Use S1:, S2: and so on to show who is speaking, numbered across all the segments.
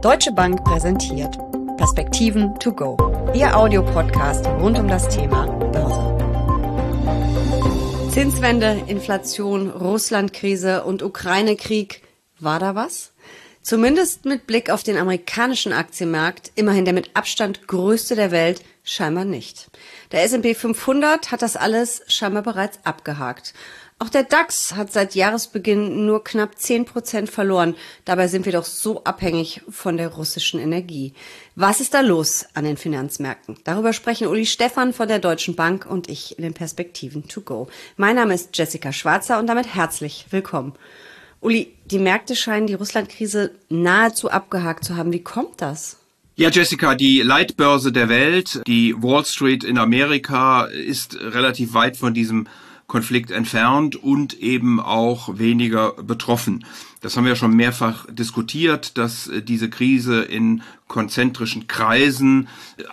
S1: Deutsche Bank präsentiert Perspektiven to go, Ihr Audiopodcast rund um das Thema Börse. Zinswende, Inflation, Russlandkrise und Ukraine-Krieg. War da was? Zumindest mit Blick auf den amerikanischen Aktienmarkt, immerhin der mit Abstand größte der Welt, scheinbar nicht. Der S&P 500 hat das alles scheinbar bereits abgehakt. Auch der DAX hat seit Jahresbeginn nur knapp 10% verloren. Dabei sind wir doch so abhängig von der russischen Energie. Was ist da los an den Finanzmärkten? Darüber sprechen Uli Stephan von der Deutschen Bank und ich in den Perspektiven to go. Mein Name ist Jessica Schwarzer und damit herzlich willkommen. Uli, die Märkte scheinen die Russlandkrise nahezu abgehakt zu haben. Wie kommt das?
S2: Ja, Jessica, die Leitbörse der Welt, die Wall Street in Amerika, ist relativ weit von diesem Konflikt entfernt und eben auch weniger betroffen. Das haben wir schon mehrfach diskutiert, dass diese Krise in konzentrischen Kreisen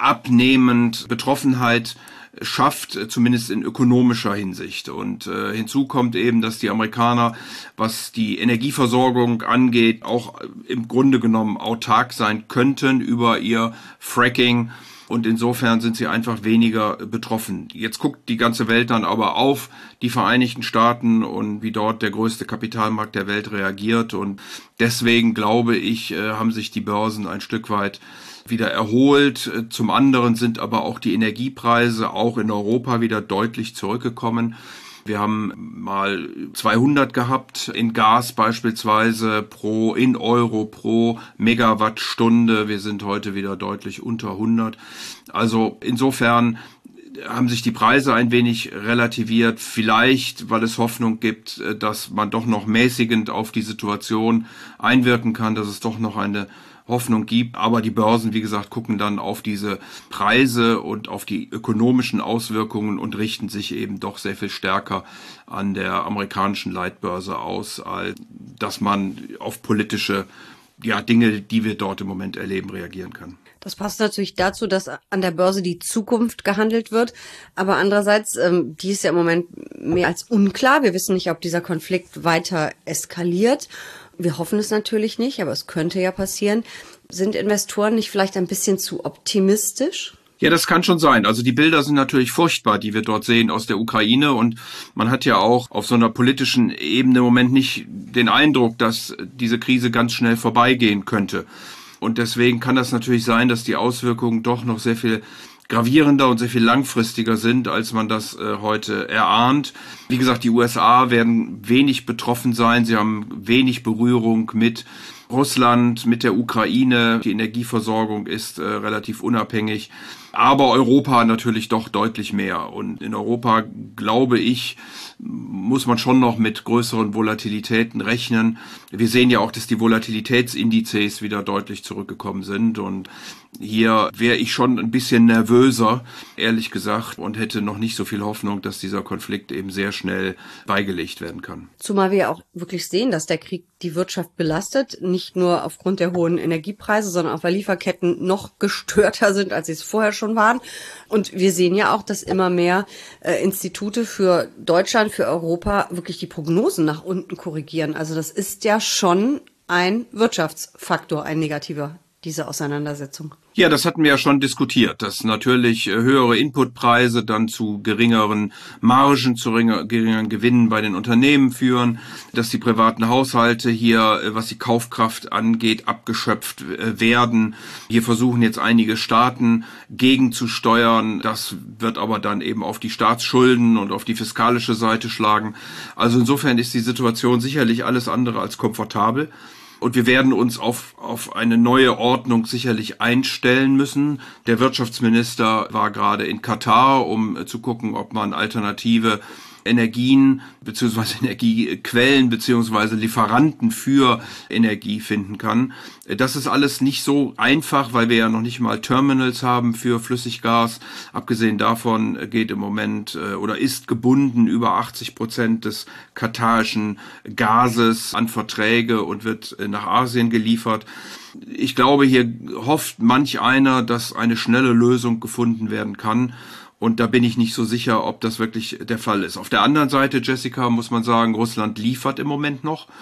S2: abnehmend Betroffenheit schafft, zumindest in ökonomischer Hinsicht. Und hinzu kommt eben, dass die Amerikaner, was die Energieversorgung angeht, auch im Grunde genommen autark sein könnten über ihr Fracking. Und insofern sind sie einfach weniger betroffen. Jetzt guckt die ganze Welt dann aber auf die Vereinigten Staaten und wie dort der größte Kapitalmarkt der Welt reagiert. Und deswegen, glaube ich, haben sich die Börsen ein Stück weit wieder erholt. Zum anderen sind aber auch die Energiepreise auch in Europa wieder deutlich zurückgekommen. Wir haben mal 200 gehabt in Gas beispielsweise in Euro pro Megawattstunde. Wir sind heute wieder deutlich unter 100. Also insofern haben sich die Preise ein wenig relativiert. Vielleicht, weil es Hoffnung gibt, dass man doch noch mäßigend auf die Situation einwirken kann, dass es doch noch eine Hoffnung gibt. Aber die Börsen, wie gesagt, gucken dann auf diese Preise und auf die ökonomischen Auswirkungen und richten sich eben doch sehr viel stärker an der amerikanischen Leitbörse aus, als dass man auf politische Dinge, die wir dort im Moment erleben, reagieren kann.
S1: Das passt natürlich dazu, dass an der Börse die Zukunft gehandelt wird. Aber andererseits, die ist ja im Moment mehr als unklar. Wir wissen nicht, ob dieser Konflikt weiter eskaliert. Wir hoffen es natürlich nicht, aber es könnte ja passieren. Sind Investoren nicht vielleicht ein bisschen zu optimistisch?
S2: Ja, das kann schon sein. Also die Bilder sind natürlich furchtbar, die wir dort sehen aus der Ukraine. Und man hat ja auch auf so einer politischen Ebene im Moment nicht den Eindruck, dass diese Krise ganz schnell vorbeigehen könnte. Und deswegen kann das natürlich sein, dass die Auswirkungen doch noch sehr viel gravierender und sehr viel langfristiger sind, als man das heute erahnt. Wie gesagt, die USA werden wenig betroffen sein. Sie haben wenig Berührung mit Russland, mit der Ukraine. Die Energieversorgung ist relativ unabhängig. Aber Europa natürlich doch deutlich mehr. Und in Europa, glaube ich, muss man schon noch mit größeren Volatilitäten rechnen. Wir sehen ja auch, dass die Volatilitätsindizes wieder deutlich zurückgekommen sind. Und hier wäre ich schon ein bisschen nervöser, ehrlich gesagt, und hätte noch nicht so viel Hoffnung, dass dieser Konflikt eben sehr schnell beigelegt werden kann.
S1: Zumal wir auch wirklich sehen, dass der Krieg die Wirtschaft belastet, nicht nur aufgrund der hohen Energiepreise, sondern auch weil Lieferketten noch gestörter sind, als sie es vorher schon waren. Und wir sehen ja auch, dass immer mehr Institute für Deutschland, für Europa wirklich die Prognosen nach unten korrigieren. Also das ist ja schon ein Wirtschaftsfaktor, ein negativer, diese Auseinandersetzung.
S2: Ja, das hatten wir ja schon diskutiert, dass natürlich höhere Inputpreise dann zu geringeren Margen, zu geringeren Gewinnen bei den Unternehmen führen, dass die privaten Haushalte hier, was die Kaufkraft angeht, abgeschöpft werden. Hier versuchen jetzt einige Staaten gegenzusteuern. Das wird aber dann eben auf die Staatsschulden und auf die fiskalische Seite schlagen. Also insofern ist die Situation sicherlich alles andere als komfortabel. Und wir werden uns auf eine neue Ordnung sicherlich einstellen müssen. Der Wirtschaftsminister war gerade in Katar, um zu gucken, ob man alternative Energien bzw. Energiequellen bzw. Lieferanten für Energie finden kann. Das ist alles nicht so einfach, weil wir ja noch nicht mal Terminals haben für Flüssiggas. Abgesehen davon geht im Moment oder ist gebunden über 80% des katarischen Gases an Verträge und wird nach Asien geliefert. Ich glaube, hier hofft manch einer, dass eine schnelle Lösung gefunden werden kann. Und da bin ich nicht so sicher, ob das wirklich der Fall ist. Auf der anderen Seite, Jessica, muss man sagen, Russland liefert im Moment noch.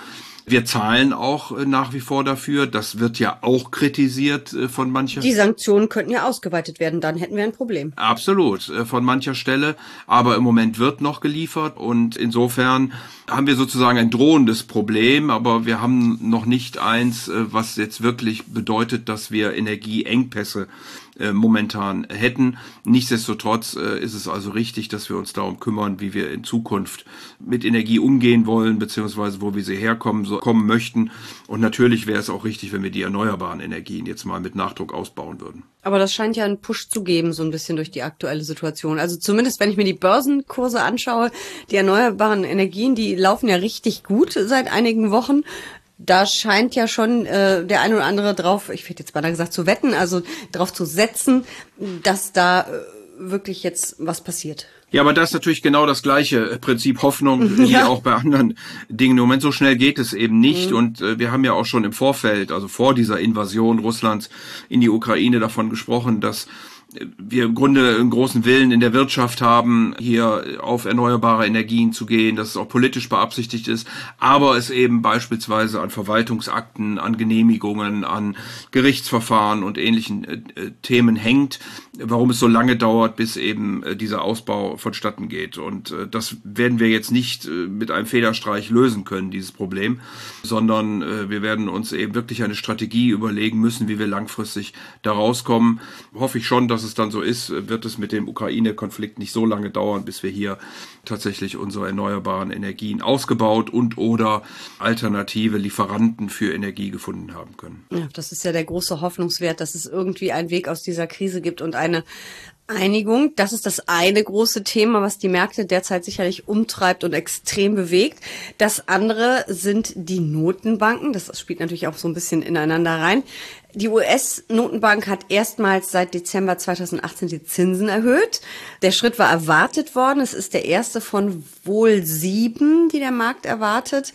S2: Wir zahlen auch nach wie vor dafür. Das wird ja auch kritisiert von mancher.
S1: Die Sanktionen könnten ja ausgeweitet werden, dann hätten wir ein Problem.
S2: Absolut, von mancher Stelle. Aber im Moment wird noch geliefert und insofern haben wir sozusagen ein drohendes Problem, aber wir haben noch nicht eins, was jetzt wirklich bedeutet, dass wir Energieengpässe momentan hätten. Nichtsdestotrotz ist es also richtig, dass wir uns darum kümmern, wie wir in Zukunft mit Energie umgehen wollen, beziehungsweise wo wir sie kommen möchten. Und natürlich wäre es auch richtig, wenn wir die erneuerbaren Energien jetzt mal mit Nachdruck ausbauen würden.
S1: Aber das scheint ja einen Push zu geben, so ein bisschen durch die aktuelle Situation. Also zumindest, wenn ich mir die Börsenkurse anschaue, die erneuerbaren Energien, die laufen ja richtig gut seit einigen Wochen. Da scheint ja schon der ein oder andere drauf, ich hätte jetzt beinahe gesagt, zu wetten, also drauf zu setzen, dass da wirklich jetzt was passiert.
S2: Ja, aber das ist natürlich genau das gleiche Prinzip Hoffnung wie auch bei anderen Dingen. Im Moment so schnell geht es eben nicht. Und wir haben ja auch schon im Vorfeld, also vor dieser Invasion Russlands in die Ukraine davon gesprochen, dass wir im Grunde einen großen Willen in der Wirtschaft haben, hier auf erneuerbare Energien zu gehen, dass es auch politisch beabsichtigt ist, aber es eben beispielsweise an Verwaltungsakten, an Genehmigungen, an Gerichtsverfahren und ähnlichen Themen hängt, warum es so lange dauert, bis eben dieser Ausbau vonstatten geht. Und das werden wir jetzt nicht mit einem Federstreich lösen können, dieses Problem, sondern wir werden uns eben wirklich eine Strategie überlegen müssen, wie wir langfristig da rauskommen. Hoffe ich schon, dass es dann so ist, wird es mit dem Ukraine-Konflikt nicht so lange dauern, bis wir hier tatsächlich unsere erneuerbaren Energien ausgebaut und oder alternative Lieferanten für Energie gefunden haben können.
S1: Ja, das ist ja der große Hoffnungswert, dass es irgendwie einen Weg aus dieser Krise gibt und eine Einigung. Das ist das eine große Thema, was die Märkte derzeit sicherlich umtreibt und extrem bewegt. Das andere sind die Notenbanken. Das spielt natürlich auch so ein bisschen ineinander rein. Die US-Notenbank hat erstmals seit Dezember 2018 die Zinsen erhöht. Der Schritt war erwartet worden. Es ist der erste von wohl 7, die der Markt erwartet.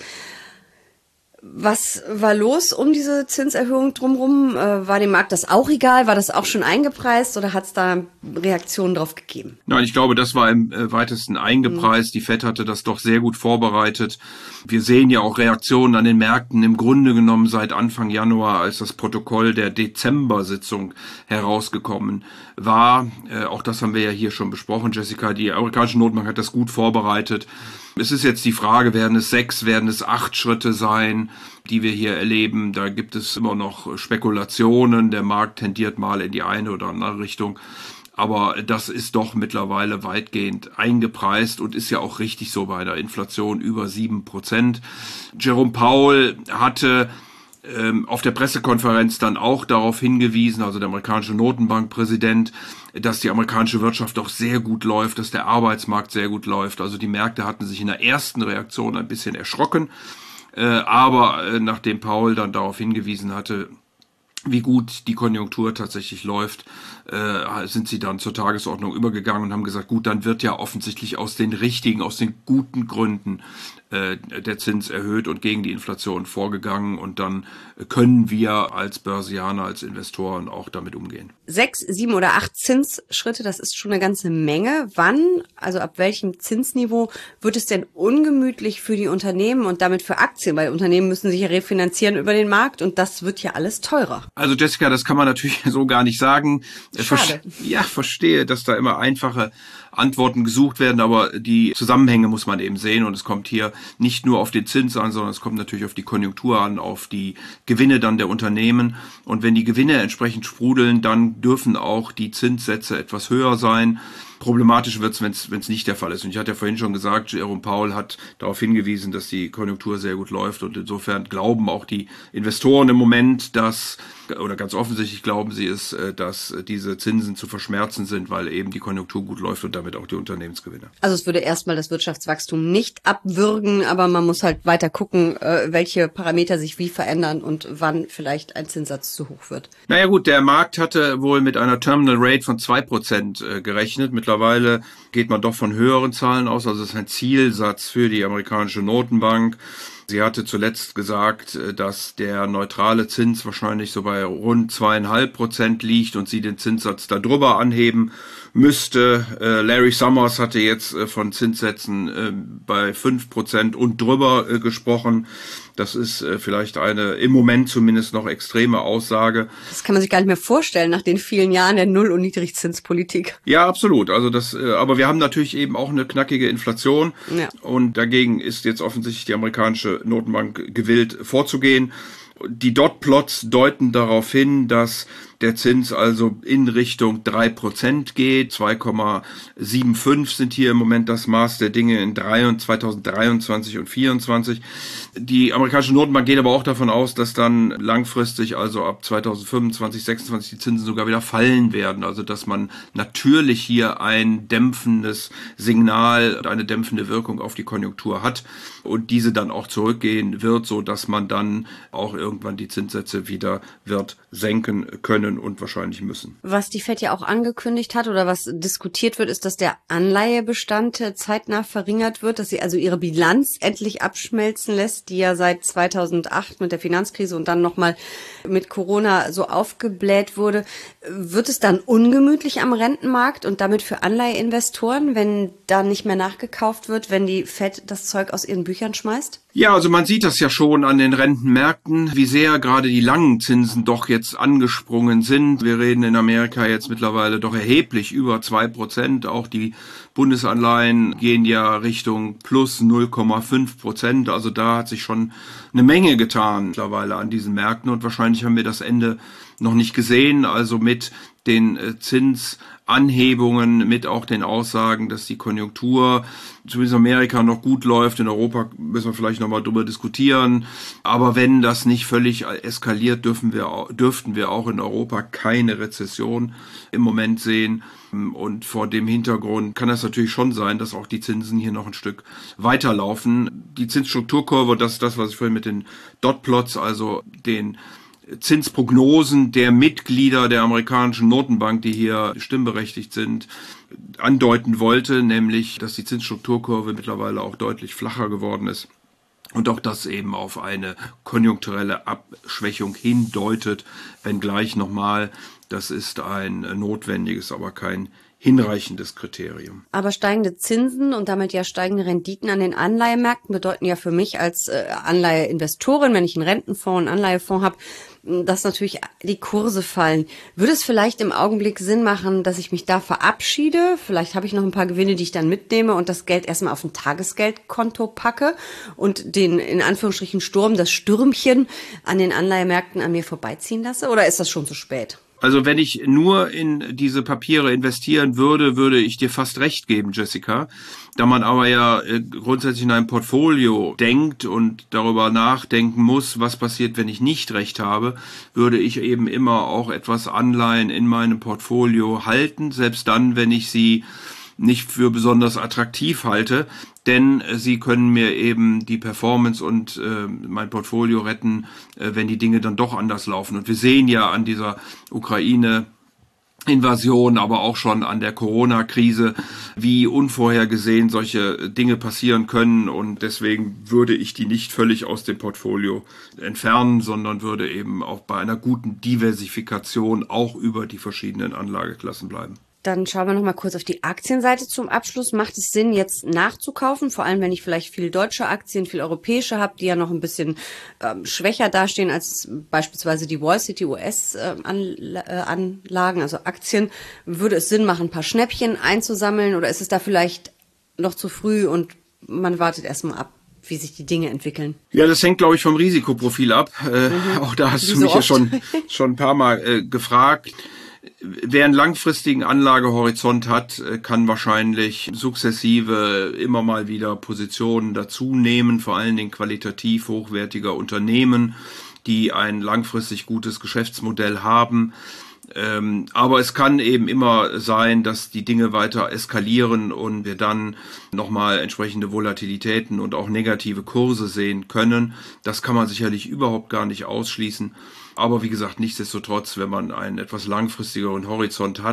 S1: Was war los um diese Zinserhöhung drumherum? War dem Markt das auch egal? War das auch schon eingepreist oder hat es da Reaktionen drauf gegeben?
S2: Nein, ich glaube, das war im weitesten eingepreist. Die FED hatte das doch sehr gut vorbereitet. Wir sehen ja auch Reaktionen an den Märkten im Grunde genommen seit Anfang Januar, als das Protokoll der Dezember-Sitzung herausgekommen war. Auch das haben wir ja hier schon besprochen, Jessica. Die amerikanische Notenbank hat das gut vorbereitet. Es ist jetzt die Frage, werden es 6, werden es 8 Schritte sein, die wir hier erleben. Da gibt es immer noch Spekulationen. Der Markt tendiert mal in die eine oder andere Richtung. Aber das ist doch mittlerweile weitgehend eingepreist und ist ja auch richtig so bei einer Inflation über 7%. Jerome Powell hatte auf der Pressekonferenz dann auch darauf hingewiesen, also der amerikanische Notenbankpräsident, dass die amerikanische Wirtschaft doch sehr gut läuft, dass der Arbeitsmarkt sehr gut läuft. Also die Märkte hatten sich in der ersten Reaktion ein bisschen erschrocken, aber nachdem Powell dann darauf hingewiesen hatte, wie gut die Konjunktur tatsächlich läuft, sind sie dann zur Tagesordnung übergegangen und haben gesagt, gut, dann wird ja offensichtlich aus den guten Gründen der Zins erhöht und gegen die Inflation vorgegangen und dann können wir als Börsianer, als Investoren auch damit umgehen.
S1: 6, 7 oder 8 Zinsschritte, das ist schon eine ganze Menge. Wann, also ab welchem Zinsniveau wird es denn ungemütlich für die Unternehmen und damit für Aktien? Weil Unternehmen müssen sich ja refinanzieren über den Markt und das wird ja alles teurer.
S2: Also Jessica, das kann man natürlich so gar nicht sagen.
S1: Schade.
S2: Verstehe, dass da immer einfache Antworten gesucht werden, aber die Zusammenhänge muss man eben sehen und es kommt hier nicht nur auf den Zins an, sondern es kommt natürlich auf die Konjunktur an, auf die Gewinne dann der Unternehmen und wenn die Gewinne entsprechend sprudeln, dann dürfen auch die Zinssätze etwas höher sein. Problematisch wird es, wenn es nicht der Fall ist. Und ich hatte ja vorhin schon gesagt, Jerome Powell hat darauf hingewiesen, dass die Konjunktur sehr gut läuft und insofern glauben auch die Investoren im Moment, oder ganz offensichtlich glauben sie es, dass diese Zinsen zu verschmerzen sind, weil eben die Konjunktur gut läuft und damit auch die Unternehmensgewinne.
S1: Also es würde erstmal das Wirtschaftswachstum nicht abwürgen, aber man muss halt weiter gucken, welche Parameter sich wie verändern und wann vielleicht ein Zinssatz zu hoch wird.
S2: Naja gut, der Markt hatte wohl mit einer Terminal Rate von 2% gerechnet. Mittlerweile geht man doch von höheren Zahlen aus, also es ist ein Zielsatz für die amerikanische Notenbank. Sie hatte zuletzt gesagt, dass der neutrale Zins wahrscheinlich so bei rund 2,5% liegt und sie den Zinssatz darüber anheben müsste. Larry Summers hatte jetzt von Zinssätzen bei 5% und drüber gesprochen. Das ist vielleicht eine im Moment zumindest noch extreme Aussage.
S1: Das kann man sich gar nicht mehr vorstellen nach den vielen Jahren der Null- und Niedrigzinspolitik.
S2: Ja, absolut. Also aber wir haben natürlich eben auch eine knackige Inflation. Ja. Und dagegen ist jetzt offensichtlich die amerikanische Notenbank gewillt vorzugehen. Die Dotplots deuten darauf hin, dass der Zins also in Richtung 3% geht. 2,75 sind hier im Moment das Maß der Dinge in 2023 und 2024. Die amerikanische Notenbank geht aber auch davon aus, dass dann langfristig, also ab 2025, 2026, die Zinsen sogar wieder fallen werden. Also dass man natürlich hier ein dämpfendes Signal und eine dämpfende Wirkung auf die Konjunktur hat und diese dann auch zurückgehen wird, so dass man dann auch irgendwann die Zinssätze wieder wird senken können und wahrscheinlich müssen.
S1: Was die FED ja auch angekündigt hat oder was diskutiert wird, ist, dass der Anleihebestand zeitnah verringert wird, dass sie also ihre Bilanz endlich abschmelzen lässt, die ja seit 2008 mit der Finanzkrise und dann nochmal mit Corona so aufgebläht wurde. Wird es dann ungemütlich am Rentenmarkt und damit für Anleiheinvestoren, wenn da nicht mehr nachgekauft wird, wenn die FED das Zeug aus ihren Büchern schmeißt?
S2: Ja, also man sieht das ja schon an den Rentenmärkten, wie sehr gerade die langen Zinsen doch jetzt angesprungen sind. Wir reden in Amerika jetzt mittlerweile doch erheblich über 2%. Auch die Bundesanleihen gehen ja Richtung plus 0,5%. Also da hat sich schon eine Menge getan mittlerweile an diesen Märkten und wahrscheinlich haben wir das Ende noch nicht gesehen. Also mit den Zinsanhebungen, mit auch den Aussagen, dass die Konjunktur zumindest in Amerika noch gut läuft. In Europa müssen wir vielleicht nochmal drüber diskutieren. Aber wenn das nicht völlig eskaliert, dürften wir auch in Europa keine Rezession im Moment sehen. Und vor dem Hintergrund kann es natürlich schon sein, dass auch die Zinsen hier noch ein Stück weiterlaufen. Die Zinsstrukturkurve, das ist das, was ich vorhin mit den Dotplots, also den Zinsprognosen der Mitglieder der amerikanischen Notenbank, die hier stimmberechtigt sind, andeuten wollte, nämlich, dass die Zinsstrukturkurve mittlerweile auch deutlich flacher geworden ist und auch das eben auf eine konjunkturelle Abschwächung hindeutet, wenngleich nochmal, das ist ein notwendiges, aber kein hinreichendes Kriterium.
S1: Aber steigende Zinsen und damit ja steigende Renditen an den Anleihemärkten bedeuten ja für mich als Anleiheinvestorin, wenn ich einen Rentenfonds, einen Anleihefonds habe, dass natürlich die Kurse fallen. Würde es vielleicht im Augenblick Sinn machen, dass ich mich da verabschiede? Vielleicht habe ich noch ein paar Gewinne, die ich dann mitnehme und das Geld erstmal auf ein Tagesgeldkonto packe und den, in Anführungsstrichen, Sturm, das Stürmchen an den Anleihemärkten an mir vorbeiziehen lasse? Oder ist das schon zu spät?
S2: Also wenn ich nur in diese Papiere investieren würde, würde ich dir fast recht geben, Jessica. Da man aber ja grundsätzlich in einem Portfolio denkt und darüber nachdenken muss, was passiert, wenn ich nicht recht habe, würde ich eben immer auch etwas Anleihen in meinem Portfolio halten, selbst dann, wenn ich sie nicht für besonders attraktiv halte, denn sie können mir eben die Performance und mein Portfolio retten, wenn die Dinge dann doch anders laufen. Und wir sehen ja an dieser Ukraine-Invasion, aber auch schon an der Corona-Krise, wie unvorhergesehen solche Dinge passieren können. Und deswegen würde ich die nicht völlig aus dem Portfolio entfernen, sondern würde eben auch bei einer guten Diversifikation auch über die verschiedenen Anlageklassen bleiben.
S1: Dann schauen wir noch mal kurz auf die Aktienseite zum Abschluss. Macht es Sinn, jetzt nachzukaufen? Vor allem, wenn ich vielleicht viel deutsche Aktien, viel europäische habe, die ja noch ein bisschen schwächer dastehen als beispielsweise die Wall Street, die US-Anlagen, also Aktien. Würde es Sinn machen, ein paar Schnäppchen einzusammeln oder ist es da vielleicht noch zu früh und man wartet erstmal ab, wie sich die Dinge entwickeln?
S2: Ja, das hängt, glaube ich, vom Risikoprofil ab. Auch da hast du mich ja schon ein paar Mal gefragt. Wer einen langfristigen Anlagehorizont hat, kann wahrscheinlich sukzessive immer mal wieder Positionen dazu nehmen, vor allen Dingen qualitativ hochwertiger Unternehmen, die ein langfristig gutes Geschäftsmodell haben. Aber es kann eben immer sein, dass die Dinge weiter eskalieren und wir dann nochmal entsprechende Volatilitäten und auch negative Kurse sehen können. Das kann man sicherlich überhaupt gar nicht ausschließen. Aber wie gesagt, nichtsdestotrotz, wenn man einen etwas langfristigeren Horizont hat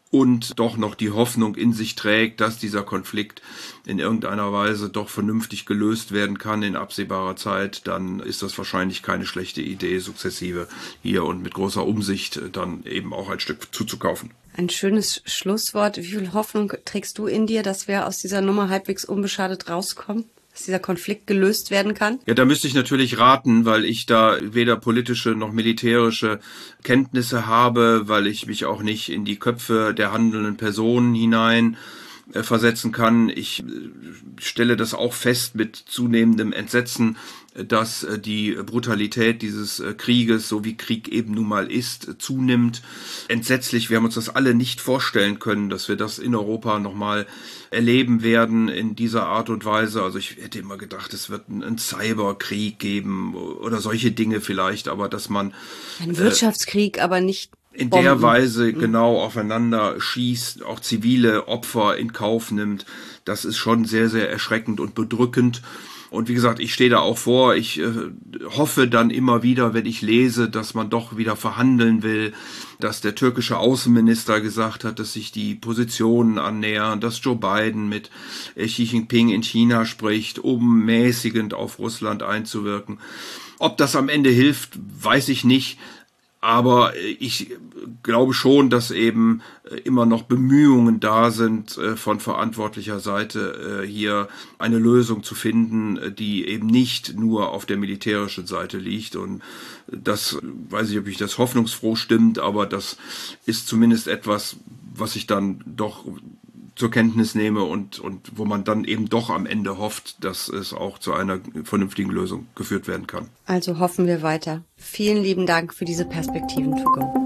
S2: und doch noch die Hoffnung in sich trägt, dass dieser Konflikt in irgendeiner Weise doch vernünftig gelöst werden kann in absehbarer Zeit, dann ist das wahrscheinlich keine schlechte Idee, sukzessive hier und mit großer Umsicht dann eben auch ein Stück zuzukaufen.
S1: Ein schönes Schlusswort. Wie viel Hoffnung trägst du in dir, dass wir aus dieser Nummer halbwegs unbeschadet rauskommen? Dass dieser Konflikt gelöst werden kann?
S2: Ja, da müsste ich natürlich raten, weil ich da weder politische noch militärische Kenntnisse habe, weil ich mich auch nicht in die Köpfe der handelnden Personen hinein versetzen kann. Ich stelle das auch fest mit zunehmendem Entsetzen, dass die Brutalität dieses Krieges, so wie Krieg eben nun mal ist, zunimmt. Entsetzlich, wir haben uns das alle nicht vorstellen können, dass wir das in Europa nochmal erleben werden in dieser Art und Weise. Also ich hätte immer gedacht, es wird einen Cyberkrieg geben oder solche Dinge vielleicht, aber dass man...
S1: Ein Wirtschaftskrieg, aber nicht
S2: in
S1: Bomben.
S2: der Weise genau aufeinander schießt, auch zivile Opfer in Kauf nimmt, das ist schon sehr, sehr erschreckend und bedrückend. Und wie gesagt, ich stehe da auch vor, ich hoffe dann immer wieder, wenn ich lese, dass man doch wieder verhandeln will, dass der türkische Außenminister gesagt hat, dass sich die Positionen annähern, dass Joe Biden mit Xi Jinping in China spricht, um mäßigend auf Russland einzuwirken. Ob das am Ende hilft, weiß ich nicht. Aber ich glaube schon, dass eben immer noch Bemühungen da sind, von verantwortlicher Seite hier eine Lösung zu finden, die eben nicht nur auf der militärischen Seite liegt. Und das, weiß ich, ob ich das hoffnungsfroh stimmt, aber das ist zumindest etwas, was ich dann doch zur Kenntnis nehme und wo man dann eben doch am Ende hofft, dass es auch zu einer vernünftigen Lösung geführt werden kann.
S1: Also hoffen wir weiter. Vielen lieben Dank für diese Perspektiven, Tugo.